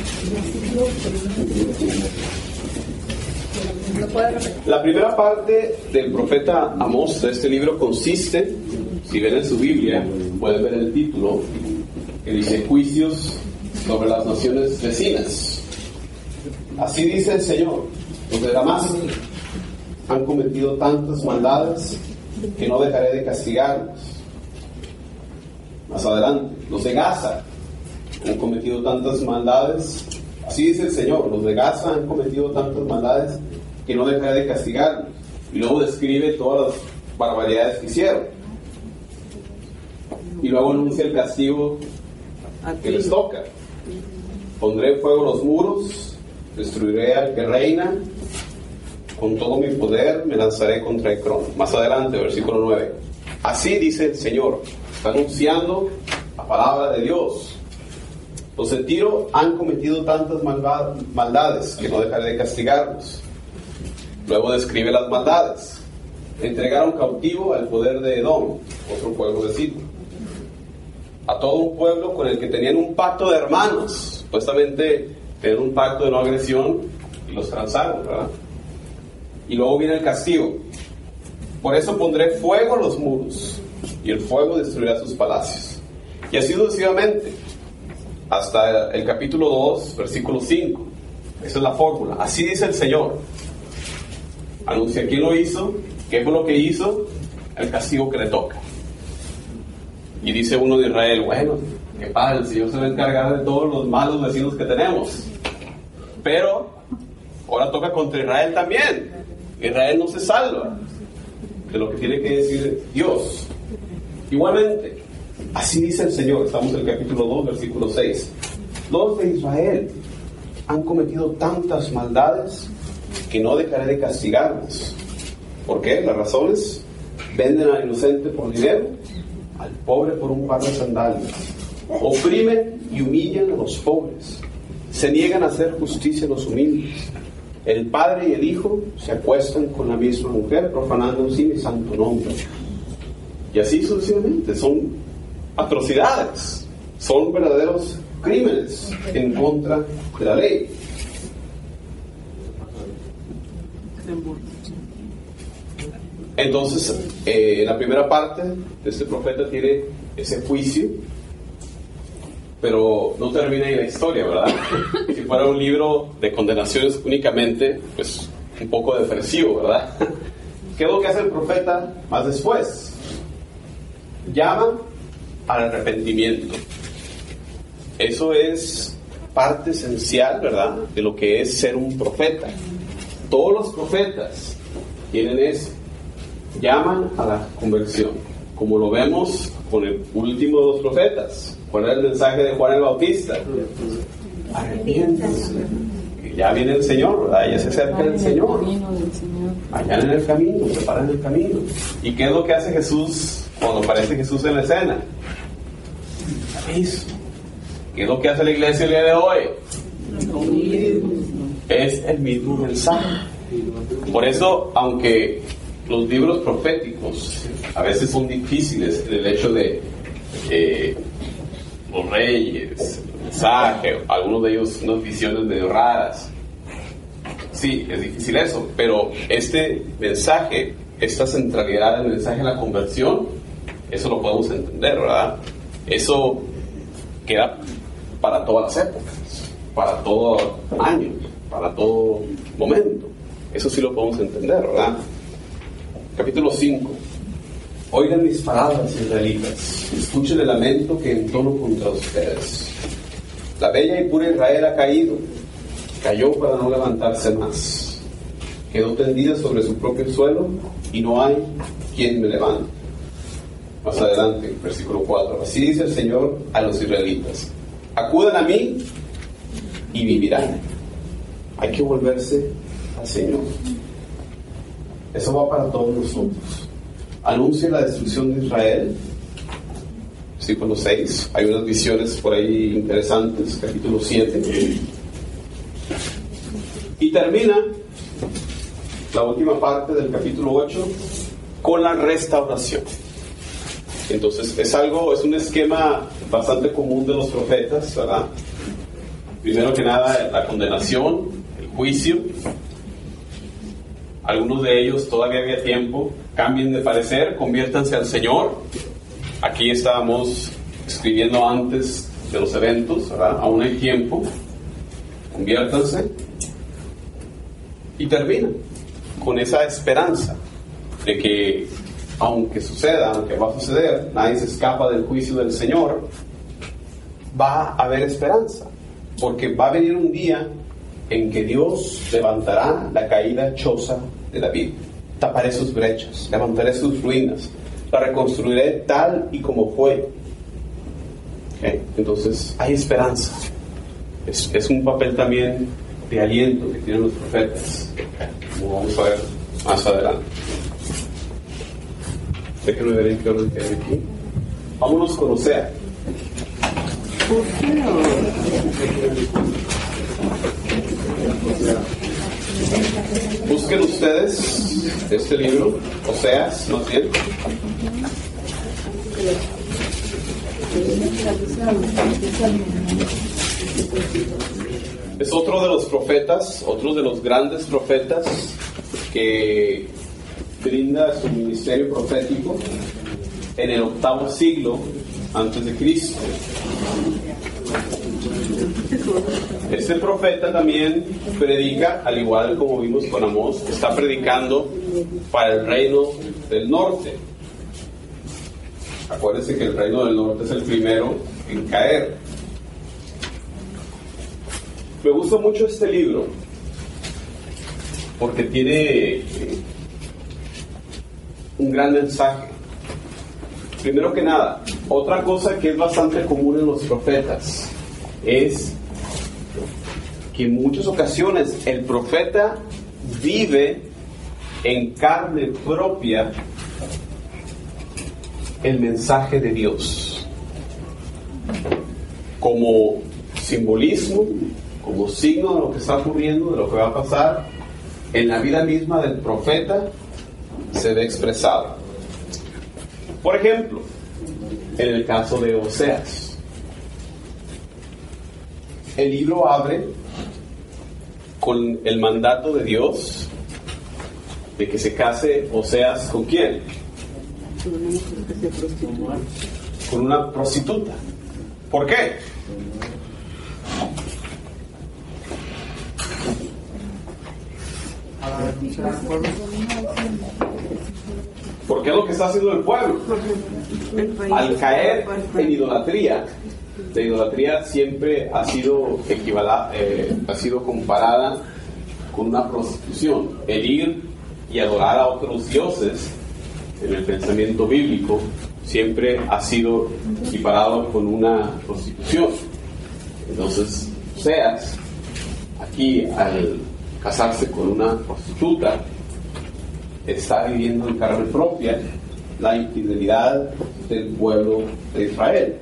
La primera parte del profeta Amós de este libro consiste, si ven en su Biblia, pueden ver el título que dice: juicios sobre las naciones vecinas. Así dice el Señor: los de Damasco han cometido tantas maldades que no dejaré de castigarlos. Más adelante, los de Gaza han cometido tantas maldades. Así dice el Señor: los de Gaza han cometido tantas maldades que no dejaré de castigarlos. Y luego describe todas las barbaridades que hicieron. Y luego anuncia el castigo que les toca: pondré en fuego los muros, destruiré al que reina, con todo mi poder me lanzaré contra Ecrón. Más adelante, versículo nueve. Así dice el Señor. Está anunciando la palabra de Dios. Los de Tiro han cometido tantas maldades que no dejaré de castigarlos. Luego describe las maldades. Entregaron cautivo al poder de Edom, otro pueblo vecino, a todo un pueblo con el que tenían un pacto de hermanos. Supuestamente tenían un pacto de no agresión y los transaron, ¿verdad? Y luego viene el castigo. Por eso pondré fuego a los muros, y el fuego destruirá sus palacios. Y así sucesivamente, hasta el capítulo dos, versículo cinco. Esa es la fórmula. Así dice el Señor. Anuncia quién lo hizo, qué fue lo que hizo, el castigo que le toca. Y dice uno de Israel: bueno, qué padre, el Señor se va a encargar de todos los malos vecinos que tenemos. Pero ahora toca contra Israel también. Israel no se salva de lo que tiene que decir Dios. Igualmente, así dice el Señor. Estamos en el capítulo dos, versículo seis. Los de Israel han cometido tantas maldades que no dejaré de castigarlos. ¿Por qué? Las razones: Venden al inocente por dinero, al pobre por un par de sandalias. Oprimen y humillan a los pobres. Se niegan a hacer justicia a los humildes. El padre y el hijo se acuestan con la misma mujer, profanando así mi santo nombre. Y así sucesivamente. Son atrocidades. Son verdaderos crímenes en contra de la ley. Entonces, eh, en la primera parte de este profeta tiene ese juicio, pero no termina ahí la historia, ¿verdad? Si fuera un libro de condenaciones únicamente, pues un poco depresivo, ¿verdad? ¿Qué es lo que hace el profeta más después? Llama al arrepentimiento. Eso es parte esencial, ¿verdad?, de lo que es ser un profeta. Todos los profetas tienen eso. Llaman a la conversión, como lo vemos con el último de los profetas. ¿Cuál era el mensaje de Juan el Bautista? Arrepiéntanse, que ya viene el Señor, ¿verdad? Ya se acerca el Señor. Allá en el camino, preparan el camino. ¿Y qué es lo que hace Jesús cuando aparece Jesús en la escena? Eso. ¿Qué es lo que hace la iglesia el día de hoy? Es el mismo mensaje. Por eso, aunque los libros proféticos a veces son difíciles en el hecho de eh, los reyes, el mensaje, algunos de ellos unas visiones medio raras. Sí, es difícil eso, pero este mensaje, esta centralidad del mensaje de la conversión, eso lo podemos entender, ¿verdad? Eso queda para todas las épocas, para todo año, para todo momento. Eso sí lo podemos entender, ¿verdad? Capítulo cinco. Oigan mis palabras, israelitas. Escuchen el lamento que entono contra ustedes. La bella y pura Israel ha caído. Cayó para no levantarse más. Quedó tendida sobre su propio suelo y no hay quien me levante. Más adelante, versículo cuatro. Así dice el Señor a los israelitas: acudan a mí y vivirán. Hay que volverse al Señor. Eso va para todos nosotros. Anuncia la destrucción de Israel. Versículo seis. Hay unas visiones por ahí interesantes. Capítulo siete. Y termina la última parte del capítulo ocho con la restauración. Entonces es algo, es un esquema bastante común de los profetas, ¿verdad? Primero que nada, la condenación, el juicio. Algunos de ellos todavía había tiempo, cambien de parecer, conviértanse al Señor. Aquí estábamos escribiendo antes de los eventos, ¿verdad? Aún hay tiempo, conviértanse. Y termina con esa esperanza de que, aunque suceda, aunque va a suceder, nadie se escapa del juicio del Señor, va a haber esperanza, porque va a venir un día en que Dios levantará la caída choza de David. Taparé sus brechas, levantaré sus ruinas, la reconstruiré tal y como fue. ¿Okay? Entonces hay esperanza. Es, es un papel también de aliento que tienen los profetas, como vamos a ver más adelante. Déjenme ver en qué orden que hay aquí. Vámonos con Osea. Busquen ustedes este libro, Oseas, ¿no es cierto? Es otro de los profetas, otro de los grandes profetas que brinda su ministerio profético en el octavo siglo antes de Cristo. Este profeta también predica, al igual como vimos con Amós, está predicando para el reino del norte. Acuérdense que el reino del norte es el primero en caer. Me gusta mucho este libro porque tiene un gran mensaje. Primero que nada, otra cosa que es bastante común en los profetas es que en muchas ocasiones el profeta vive en carne propia el mensaje de Dios. Como simbolismo, como signo de lo que está ocurriendo, de lo que va a pasar, en la vida misma del profeta se ve expresado. Por ejemplo, en el caso de Oseas, el libro abre con el mandato de Dios de que se case Oseas ¿con quién? Con una prostituta. ¿Por qué? Porque es lo que está haciendo el pueblo. Al caer en idolatría, la idolatría siempre ha sido equivalada, eh, ha sido comparada con una prostitución. El ir y adorar a otros dioses en el pensamiento bíblico siempre ha sido equiparado con una prostitución. Entonces, Oseas, aquí al casarse con una prostituta, está viviendo en carne propia la infidelidad del pueblo de Israel.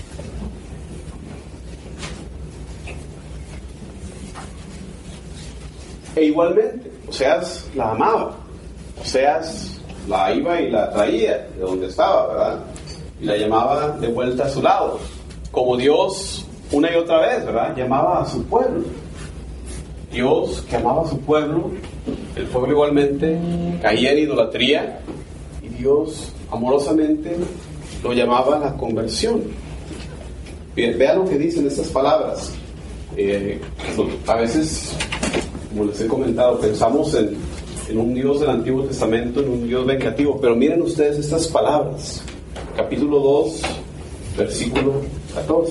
E igualmente, Oseas la amaba, Oseas la iba y la traía de donde estaba, ¿verdad? Y la llamaba de vuelta a su lado, como Dios una y otra vez, ¿verdad? Llamaba a su pueblo. Dios que amaba a su pueblo, el pueblo igualmente caía en idolatría y Dios amorosamente lo llamaba a la conversión. Bien, vean lo que dicen estas palabras. Eh, a veces, como les he comentado, pensamos en, en un Dios del Antiguo Testamento, en un Dios vengativo, pero miren ustedes estas palabras. Capítulo dos, versículo catorce.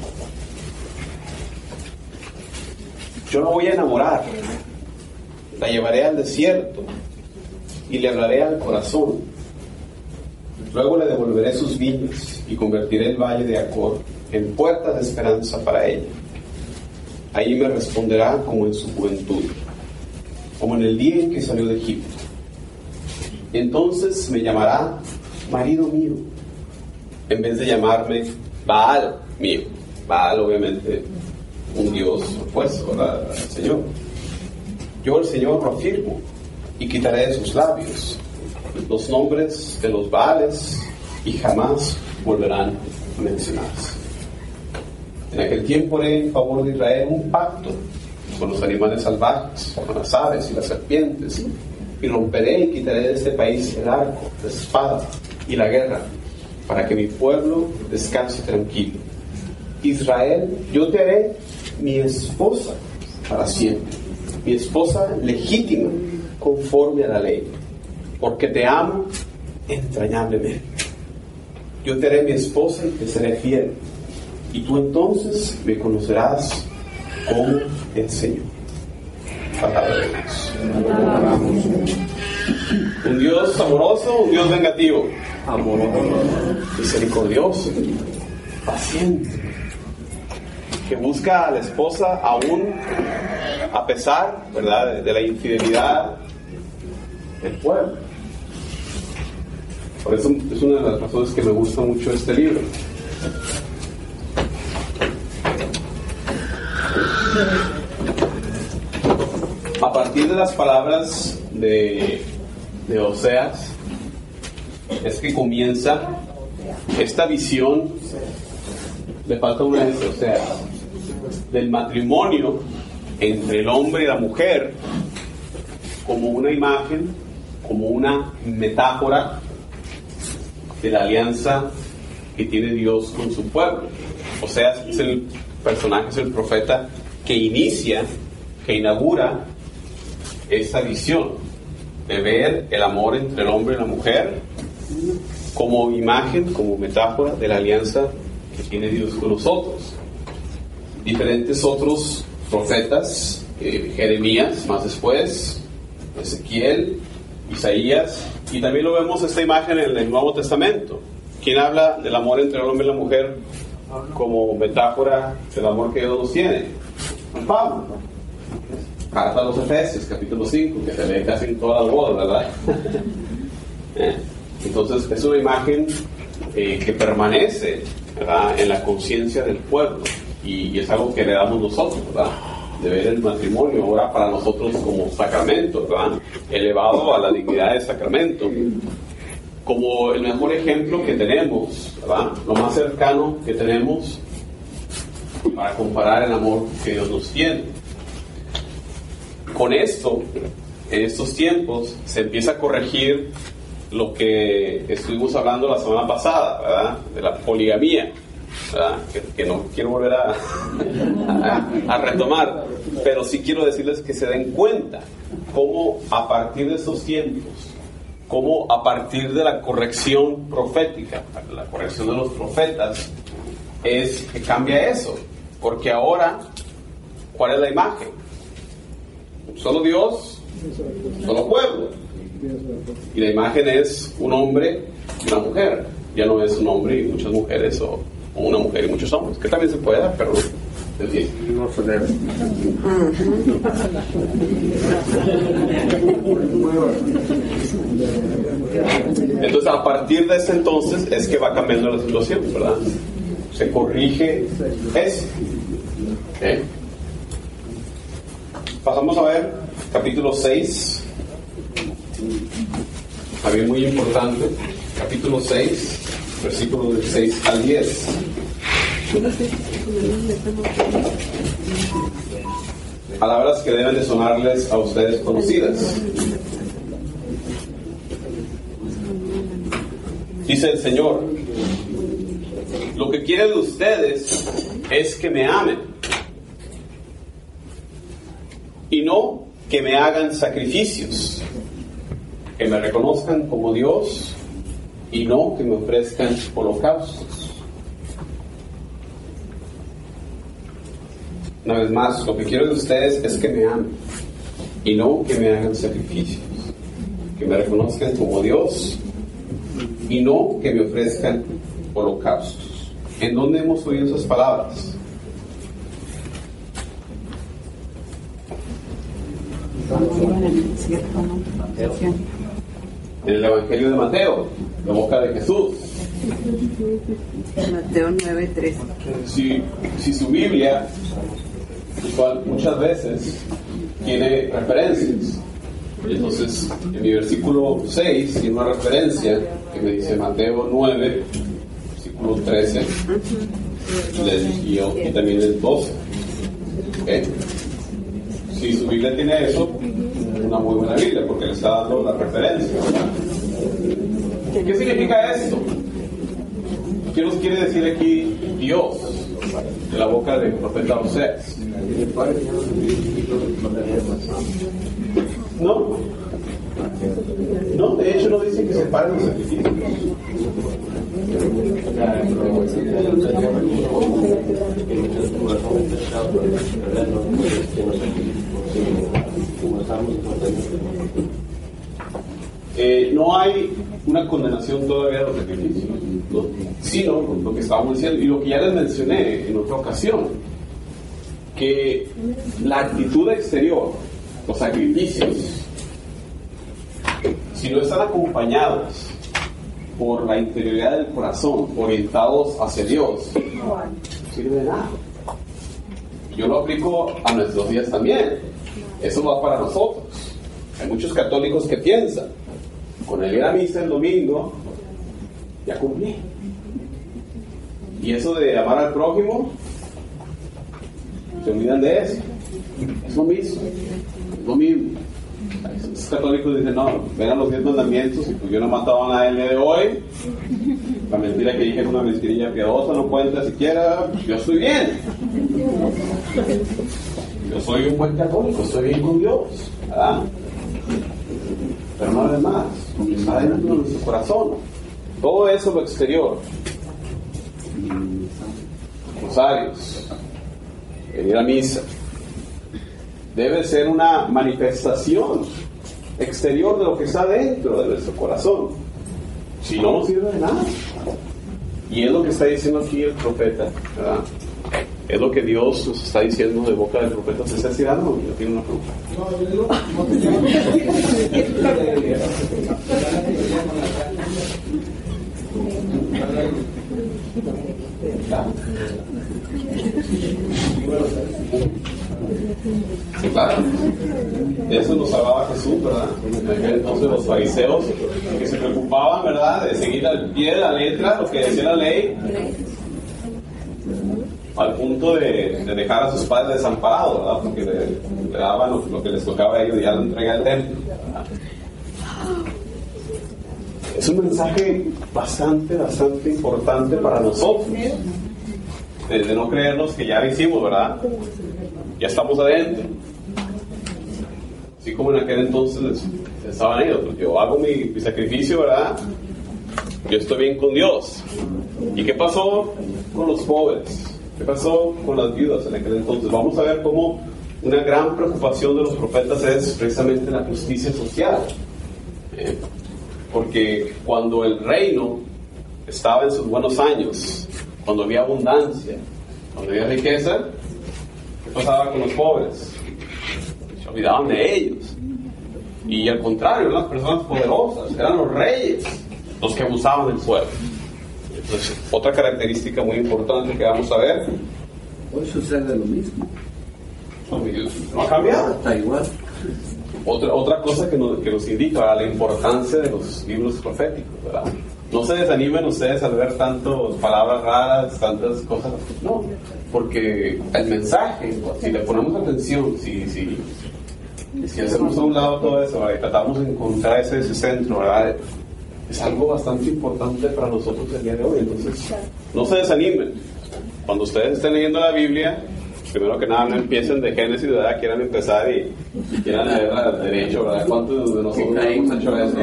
Yo la voy a enamorar, la llevaré al desierto y le hablaré al corazón. Luego le devolveré sus viñas y convertiré el valle de Acor en puerta de esperanza para ella. Ahí me responderá como en su juventud, como en el día en que salió de Egipto. Entonces me llamará marido mío, en vez de llamarme Baal mío. Baal, obviamente, un Dios opuesto al Señor. Yo, el Señor, lo afirmo y quitaré de sus labios los nombres de los Baales y jamás volverán a mencionarse. En aquel tiempo haré en favor de Israel un pacto con los animales salvajes, con las aves y las serpientes, y romperé y quitaré de este país el arco, la espada y la guerra, para que mi pueblo descanse tranquilo. Israel, yo te haré mi esposa para siempre, mi esposa legítima conforme a la ley, porque te amo entrañablemente. Yo te haré mi esposa y te seré fiel, y tú entonces me conocerás como el Señor. Palabra de Dios. Un Dios amoroso, un Dios vengativo. Amoroso, misericordioso, paciente, que busca a la esposa aún a pesar, ¿verdad?, de la infidelidad del pueblo. Por eso es una de las razones que me gusta mucho este libro. A partir de las palabras de, de Oseas es que comienza esta visión, le falta una de Oseas, del matrimonio entre el hombre y la mujer como una imagen, como una metáfora de la alianza que tiene Dios con su pueblo. Oseas es el personaje, es el profeta que inicia, que inaugura esa visión de ver el amor entre el hombre y la mujer como imagen, como metáfora de la alianza que tiene Dios con nosotros. Diferentes otros profetas, eh, Jeremías más después, Ezequiel, Isaías, y también lo vemos esta imagen en el Nuevo Testamento. ¿Quién habla del amor entre el hombre y la mujer como metáfora del amor que Dios nos tiene? Pablo. Carta a los Efesios, capítulo cinco, que se lee casi en todas las bodas, ¿verdad? Entonces es una imagen eh, que permanece, ¿verdad?, en la conciencia del pueblo, y, y es algo que le damos nosotros, ¿verdad?, de ver el matrimonio ahora para nosotros como sacramento, ¿verdad?, elevado a la dignidad de sacramento, como el mejor ejemplo que tenemos, ¿verdad?, lo más cercano que tenemos para comparar el amor que Dios nos tiene. Con esto, en estos tiempos, se empieza a corregir lo que estuvimos hablando la semana pasada, ¿verdad?, de la poligamía, ¿verdad?, que, que no quiero volver a, a, a retomar, pero sí quiero decirles que se den cuenta cómo a partir de estos tiempos, cómo a partir de la corrección profética, la corrección de los profetas, es que cambia eso, porque ahora, ¿cuál es la imagen? Solo Dios, solo pueblo, y la imagen es un hombre y una mujer, ya no es un hombre y muchas mujeres, o, o una mujer y muchos hombres, que también se puede dar, pero no se debe. Entonces, a partir de ese entonces es que va cambiando la situación, ¿verdad? Se corrige eso. ¿Okay? Pasamos a ver capítulo seis, también muy importante, capítulo seis, versículos del seis al diez. Palabras que deben de sonarles a ustedes conocidas. Dice el Señor: lo que quiero de ustedes es que me amen y no que me hagan sacrificios, que me reconozcan como Dios y no que me ofrezcan holocaustos. Una vez más, lo que quiero de ustedes es que me amen y no que me hagan sacrificios, que me reconozcan como Dios y no que me ofrezcan holocaustos. ¿En dónde hemos oído esas palabras? En el Evangelio de Mateo, la boca de Jesús. Mateo nueve trece. Si, si su Biblia, cual muchas veces tiene referencias, entonces en mi versículo seis tiene una referencia que me dice Mateo nueve, versículo trece, y, yo, y también el doce. ¿Okay? Si su Biblia tiene eso, una muy buena Biblia, porque le está dando la referencia, ¿verdad? ¿Qué significa esto? ¿Qué nos quiere decir aquí Dios de la boca del profeta Oseas? No, no, de hecho no dice que se paren los sacrificios. Eh, no hay una condenación todavía de los sacrificios, ¿no? Sino lo que estábamos diciendo y lo que ya les mencioné en otra ocasión, que la actitud exterior, los sacrificios, si no están acompañados por la interioridad del corazón, orientados hacia Dios, no sirve de nada. Yo lo aplico a nuestros días también. Eso va para nosotros. Hay muchos católicos que piensan: con el ir a misa el domingo, ya cumplí. Y eso de amar al prójimo, se olvidan de eso. Es lo mismo. Es lo mismo. Los católicos dicen: no, vengan los diez mandamientos y pues yo no mataba a nadie el día de hoy. La mentira que dije es una mentirilla piadosa, no cuenta siquiera. Yo estoy bien. Yo soy un buen católico, estoy bien con Dios, ¿verdad? Pero no es más, está dentro de nuestro corazón. Todo eso lo exterior, rosarios, venir a misa, debe ser una manifestación exterior de lo que está dentro de nuestro corazón. Si no, no sirve de nada. Y es lo que está diciendo aquí el profeta, ¿verdad? Es lo que Dios nos está diciendo de boca del profeta. ¿Se está tirando? Yo tengo una pregunta. Sí, claro. De eso nos hablaba Jesús, ¿verdad? Entonces los fariseos que se preocupaban, ¿verdad?, de seguir al pie de la letra lo que decía la ley, al punto de, de dejar a sus padres desamparados, ¿verdad? Porque le, le daban lo, lo que les tocaba a ellos y ya lo entrega al templo, ¿verdad? Es un mensaje bastante, bastante importante para nosotros, de, de no creernos que ya lo hicimos, ¿verdad? Ya estamos adentro. Así como en aquel entonces estaban ellos, pues yo hago mi, mi sacrificio, ¿verdad? Yo estoy bien con Dios. ¿Y qué pasó con los pobres? ¿Qué pasó con las viudas en aquel entonces? Vamos a ver cómo una gran preocupación de los profetas es precisamente la justicia social. ¿Eh? Porque cuando el reino estaba en sus buenos años, cuando había abundancia, cuando había riqueza, ¿qué pasaba con los pobres? Se olvidaban de ellos. Y al contrario, las personas poderosas eran los reyes los que abusaban del pueblo. Entonces, otra característica muy importante que vamos a ver. Hoy sucede lo mismo. No ha cambiado. Está igual. Otra, otra cosa que nos, que nos indica la importancia de los libros proféticos, ¿verdad? No se desanimen ustedes al ver tantas palabras raras, tantas cosas. No, porque el mensaje, si le ponemos atención, si, si, si hacemos a un lado todo eso, ¿verdad?, y tratamos de encontrar ese, ese centro, ¿verdad?, es algo bastante importante para nosotros el día de hoy. Entonces, no se desanimen. Cuando ustedes estén leyendo la Biblia, primero que nada no empiecen de Génesis, ¿verdad? Quieran empezar y quieran leer al derecho, ¿verdad? ¿Cuántos de nosotros hemos hecho eso?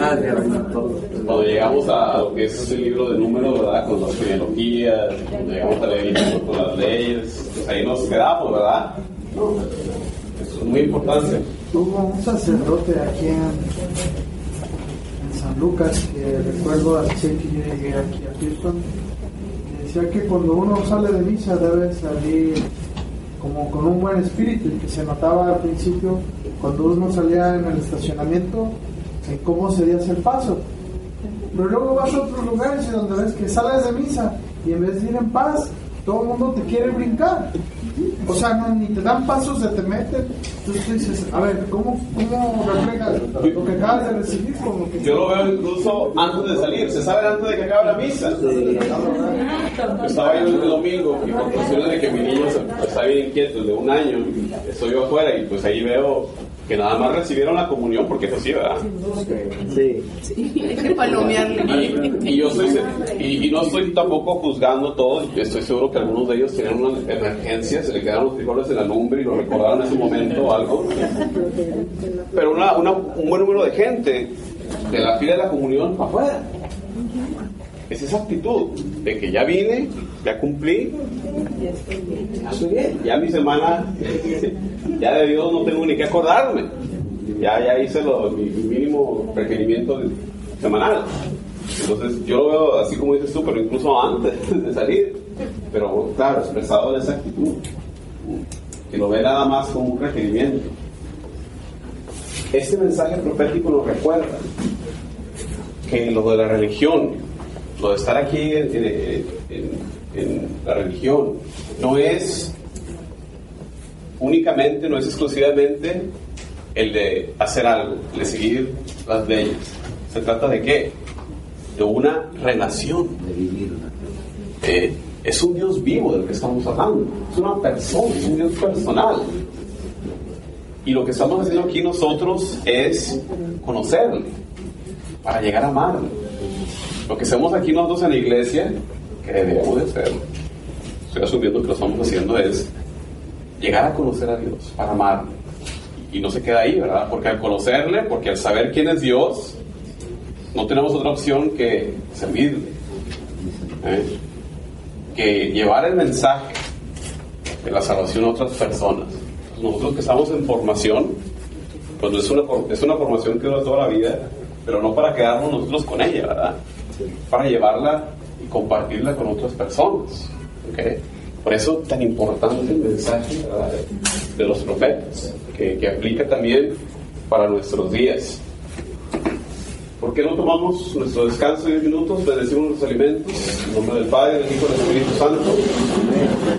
Cuando llegamos a lo que es el libro de números, ¿verdad?, con las genealogías, cuando llegamos a leer con las leyes, pues ahí nos quedamos, ¿verdad? No, eso es muy importante. Hubo un sacerdote aquí en San Lucas, que recuerdo al que llegué aquí a Houston, que decía que cuando uno sale de misa debe salir como con un buen espíritu, y que se notaba al principio cuando uno salía en el estacionamiento en cómo se dio el paso, pero luego vas a otros lugares y donde ves que sales de misa y en vez de ir en paz, todo el mundo te quiere brincar. O sea, no, ni te dan pasos, se te meten. Entonces tú dices, a ver, ¿cómo, cómo reflejas lo que acabas de recibir? Como que... Yo lo veo incluso antes de salir. Se sabe antes de que acabe la misa. Sí. Estaba yo el domingo y por cuestiones de que mi niño está bien inquieto, de un año, estoy yo afuera y pues ahí veo que nada más recibieron la comunión, porque es así, ¿verdad? Sí. Sí, hay que palomearle. Y, y yo soy, y, y no estoy tampoco juzgando todo. Estoy seguro que algunos de ellos tienen una emergencia, se le quedaron los frijoles en la lumbre y lo recordaron en ese momento o algo. Pero una, una, un buen número de gente de la fila de la comunión afuera. Es esa actitud de que ya vine, ya cumplí, ya estoy bien, ya mi semana, ya de Dios no tengo ni que acordarme, ya, ya hice lo, mi, mi mínimo requerimiento semanal. Entonces yo lo veo así como dices tú, pero incluso antes de salir, pero claro, expresado en esa actitud, que lo ve nada más como un requerimiento. Este mensaje profético nos recuerda que lo de la religión, lo de estar aquí en, en, en, en la religión, no es únicamente, no es exclusivamente el de hacer algo, el de seguir las leyes. ¿Se trata de qué? De una relación, de vivir. Eh, es un Dios vivo del que estamos hablando, es una persona, es un Dios personal. Y lo que estamos haciendo aquí nosotros es conocerle, para llegar a amarle. Lo que hacemos aquí nosotros en la iglesia, que debemos de hacer, estoy asumiendo que lo estamos haciendo, es llegar a conocer a Dios, para amarle. Y no se queda ahí, ¿verdad? Porque al conocerle, porque al saber quién es Dios, no tenemos otra opción que servirle. ¿Eh? Que llevar el mensaje de la salvación a otras personas. Nosotros que estamos en formación, pues es una, es una formación que dura toda la vida, pero no para quedarnos nosotros con ella, ¿verdad? Para llevarla y compartirla con otras personas. ¿Okay? Por eso tan importante el mensaje, ¿verdad?, de los profetas, que, que aplica también para nuestros días. ¿Por qué no tomamos nuestro descanso de diez minutos? Bendecimos los alimentos. En nombre del Padre, del Hijo y del Espíritu Santo.